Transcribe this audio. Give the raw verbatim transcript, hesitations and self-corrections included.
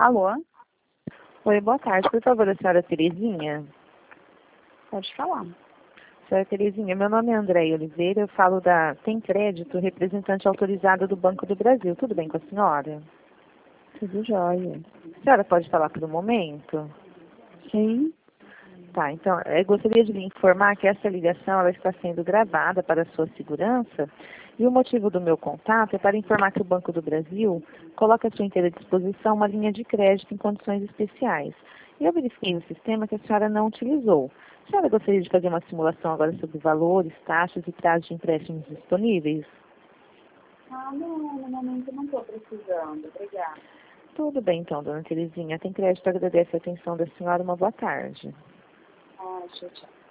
Alô? Oi, boa tarde. Por favor, a senhora Terezinha? Pode falar. Senhora Terezinha, meu nome é Andréia Oliveira, eu falo da Tem Crédito, representante autorizada do Banco do Brasil. Tudo bem com a senhora? Tudo jóia. A senhora pode falar por um momento? Sim. Tá, então, eu gostaria de lhe informar que essa ligação ela está sendo gravada para a sua segurança e o motivo do meu contato é para informar que o Banco do Brasil coloca à sua inteira disposição uma linha de crédito em condições especiais. E eu verifiquei no sistema que a senhora não utilizou. A senhora gostaria de fazer uma simulação agora sobre valores, taxas e prazos de empréstimos disponíveis? Ah, não, no momento eu não estou precisando. Obrigada. Tudo bem, então, dona Terezinha. Tem Crédito agradece a atenção da senhora. Uma boa tarde. Ah, tchau, tchau.